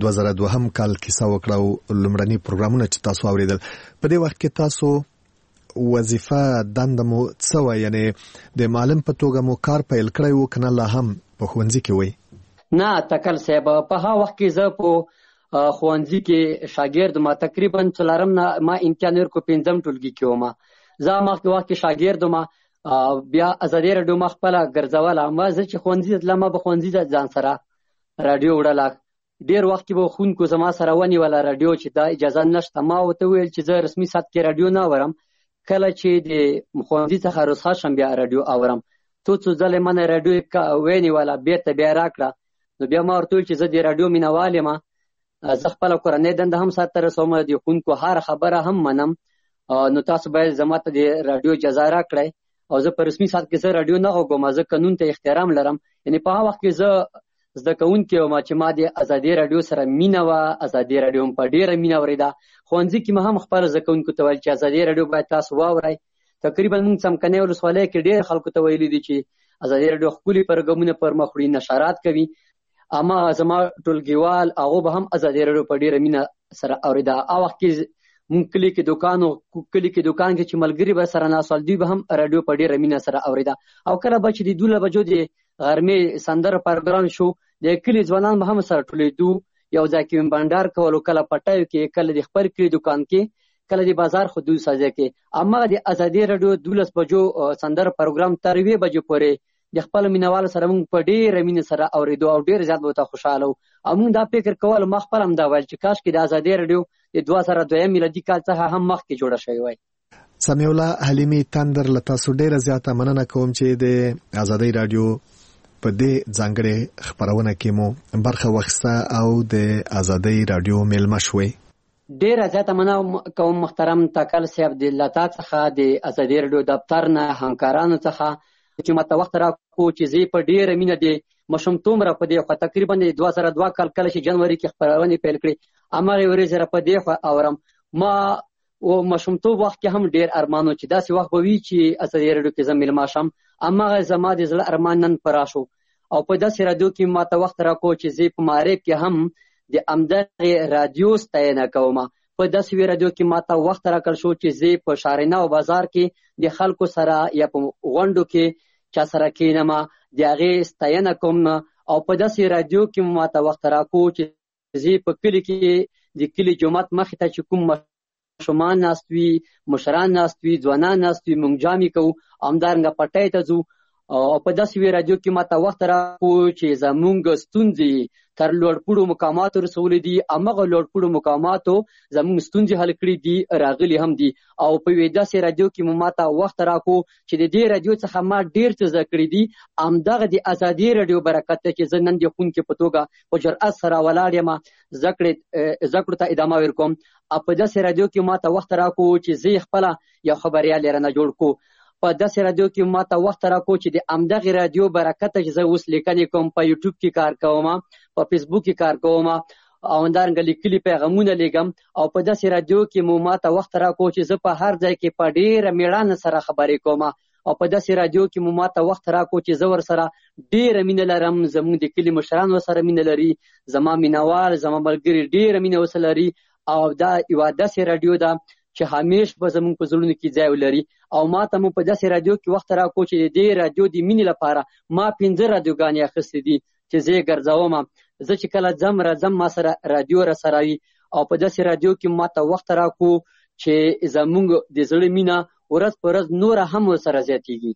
2002 کال کیسه وکړه او لومړني پروګرامونه چې تاسو اوریدل په دې وخت کې تاسو وظیفه دنده مو څه و یعنی د معلم په توګه مو کار پیل کړی و کنه لا هم په ښوونځي کې وای؟ نه تکل صاحب په هغه وخت کې زه په ښوونځي کې شاګرد ما تقریبا څلورم نه ما امتحان ورکو پنځم ټولګي کې وم. زه مخکې وخت کې شاګرد وم بیا ازادي راډیو ما خپله ګرځوله. ما زه چې ښوونځي ته تلم ما به ښوونځي ته ځان سره راډیو وړله. ډېر وخت کې به ښوونکو زما سره ونیوله راډیو چې دا اجازه نشته. ما ورته وویل چې زه رسمي ساعت کې راډیو نه اورم، کله چې د ښوونځي څخه رخصت شم بیا راډیو اورم. څو ځلې ما نه راډیو ونیوله بېرته بیا راکړه. نو بیا ما ورته وویل چې زه د راډیو مینهوال یم، زه خپله کورنۍ دنده هم سرته رسوم، د ښوونکو هره خبره هم منم، نو تاسو باید زما ته د راډیو اجازه راکړئ او زه په رسمي ساعت کې زه راډیو نه غږوم. زه قانون ته احترام لرم. یعنې په هغه وخت کې زه زده کوونکی وم چې ما د ازادي راډیو سره مینه وه. ازادي راډیو هم په ډېره مینه اورېده. ښوونځي کې مې هم خپل زده کوونکو ته ویل چې ازادي راډیو باید تاسو واورئ. تقریبا موږ څمکنۍ ولسوالۍ کې ډېر خلکو ته ویلي دي چې ازادي راډیو ښکلي پروګرامونه پر مخ وړي، نشرات کوي. اما زما ټولګیوال هغو به هم ازادي راډیو په ډېره مینه سره اورېده. هغه وخت کې مونږ کلي کې دوکان کې چې ملګري به سره ناست دوی به هم راډیو په ډېره مینه سره اورېده. او کله به چې د 12 بجو د غرمې سندره پروګرام شو د کلي ځوانان به هم سره ټولېدو، یو ځای کې بنډار کولو، کله پټیو کې، کله د خپل کلي دوکان کې، کله د بازار خودو سازه کې. اما د ازادي راډیو 12 بجو سندره پروګرام تر 2 بجو پورې د خپل مینوال سره موږ په ډېره مینه سره اورېدو او ډېر زیات به ته خوشحاله وو. او موږ دا فکر کول، ما خپل هم دا ویل چې کاش کې د ازادي راډیو د 2002 میلادي کال څخه هم مخکې جوړه شوې وای. سمیع الله حلیمي تندر له تاسو ډېره زیاته مننه کوم چې د ازادي راډیو په دې ځانګړې خپرونه کې مو برخه واخیسته او د ازادي راډیو میلمه شوئ. ډېره زیاته مننه کوم محترم تکل صاحب د لتا څخه د ازادي راډیو دفتر نه همکارانو څخه چې ماته وخت راکړو چې زه په ډېره مینه د ماشومتوب را په دې خوا تقریبا د 2002 کال کله چې جنوري کې خپرونې پیل کړې هماغې ورځې را په دې خوا اورم. ما ماشومتوب وخت کې هم ډېر ارمانو چې داسې وخت به وي چې ازادي راډیو کې زه میلمه شم. هماغه زما د زړه ارمان نن پوره شو او په داسې راډیو کې ماته وخت راکړو چې زه په معرب کې هم د همدغې راډیو ستاینه کوم. په داسې راډیو کې ماته وخت راکړل شو چې زه په شارینه او بازار کې د خلکو سره یا په غونډو کې چا سره کېنم د هغې ستاینه کوم. او په داسې راډیو کې ماته وخت راکړو چې زه په کلي کې د کلي جومات مخې ته چې کوم ماشومان ناست وي، مشران ناست وي، ځوانان ناست وي، موږ جامې کوو، همدارنګه پټۍ ته ځو. او په داسې راډیو کې ماته وخت راکړو چې زموږ ستونزې تر لوړپوړو مقاماتو رسولې دي. همغه لوړپوړو مقاماتو زموږ ستونزې حل کړي دي، راغلي هم دي. او په یوې داسې راډیو کې ماته وخت راکړو چې د دې راډیو څخه ما ډېر څه زده کړي دي. همدغه د ازادي راډیو برکت دی چې زه نن د ښوونکي په توګه په جرأت سره ولاړ یم، زده کړو ته ادامه ورکوم. او په داسې راډیو کې ماته وخت راکړو چې زه خپله یو خبریال رانه جوړ کړو. په داسې راډیو کې ماته وخت راکړو چې د همدغې راډیو برکت چې زه اوس لیکنې کوم، په یوټیوب کې کار کوم، په فیسبوک کې کار کوم او همدارنګه لیکلي پیغامونه لیږم. او په داسې راډیو کې ماته وخت راکړو چې زه په هر ځای کې په ډېره مېړانه سره خبرې کوم. او په داسې راډیو کې ماته وخت راکړو چې زه ورسره ډېره مینه لرم. زموږ د کلي مشران ورسره مینه لري، زما مینوال، زما ملګري ډېره مینه ورسره لري. او دا یوه داسې راډیو ده چې همیش به زموږ په زړونو کې ځای ولري. او ما ته مو په داسې راډیو کې وخت راکړو چې د دې راډیو د مینې لپاره ما 5 راډیوګانې اخیستې دي چې زه یې ګرځوم. زه چې کله ځم راځم ما سره راډیو راسره وي. او په داسې راډیو کې ما ته وخت راکړو چې زموږ د زړه مینه ورځ په ورځ نوره هم ورسره زیاتېږي.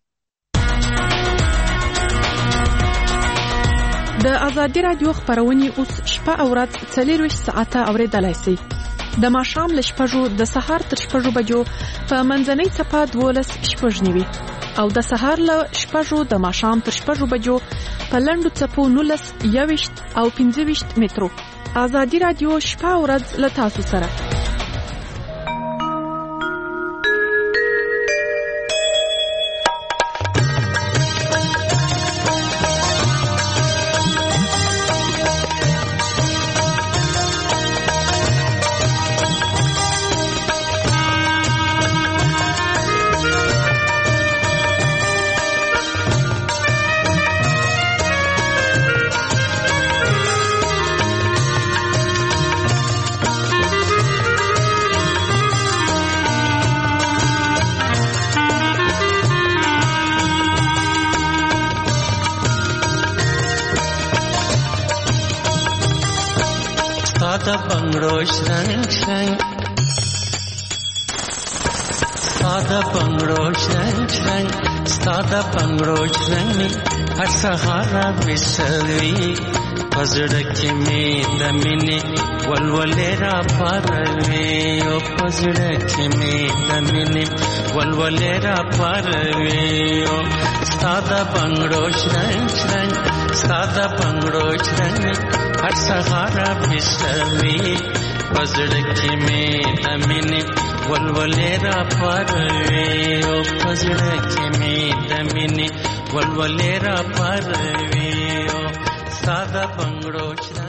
د ازادي راډیو خپرونې اوس شپه او ورځ 24 ساعته اورېدلای شئ. د ماښام له 6 د سهار تر 6 بجو په منځنۍ څپه 12:09 او د سهار له 6 د ماښام تر 6 بجو په لنډو څپو 19 21 او 25 مترو. ازادي راډیو شپه او ورځ له تاسو سره. ساده بنگړو شرنګ شرنګ ساده بنگړو شرنګ شرنګ ساده بنگړو شرنګ هر سهار وسوي پزړه کې مې د مینې ولولې را پروي او پزړه کې مې د مینې ولولې را پروي او ساده بنگړو شرنګ شرنګ ساده بنگړو شرنګ هر سهار وسوي پزړه کې مې د مینې ولولې را پروي او پزړه کې مې د مینې ولولې را پروي او ساده بنگړو